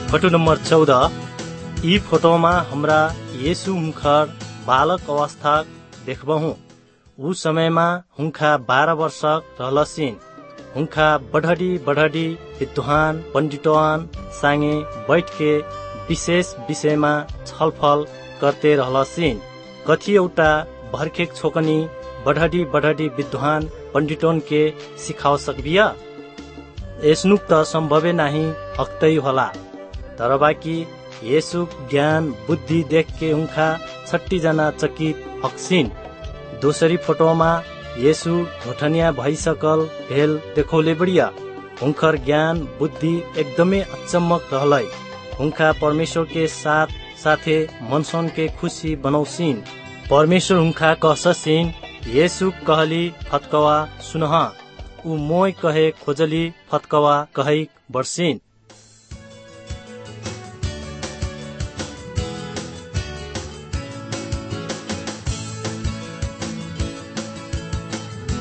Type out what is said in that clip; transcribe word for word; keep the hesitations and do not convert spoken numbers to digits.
Photo number चौदह। ई photo में हमरा यीशु हुनकर बालक अवस्था देखबहु। उ समय में हुनका बारह वर्ष रहलसिन। हुनका बढ़डी बढ़डी विद्वान पंडितवान संगे बैठ के विशेष विषय में छलफल करते रहलसिन। कथी एउटा भरखेक छोकनी बढ़डी बढ़डी विद्वान पंडितों के सिखाओ सकबिया। यसनुक त संभवे नहीं हक्तई होला। तर बाकी यीशु ज्ञान बुद्धि देख के उनका छट्टी जना चकित हक्सिन। दोसरी फोटो में यीशु घोठनिया भइसकल भेल देखौले बढ़िया। उनकर ज्ञान बुद्धि एकदमै अचम्मक रहलै। उनका परमेश्वर के साथ साथे मनसन के खुशी बनौसिन। परमेश्वर उनका कहससिन यीशु कहली फतकवा सुनह। उ मोय कहे खोजली फतकवा कहे बर्सिन।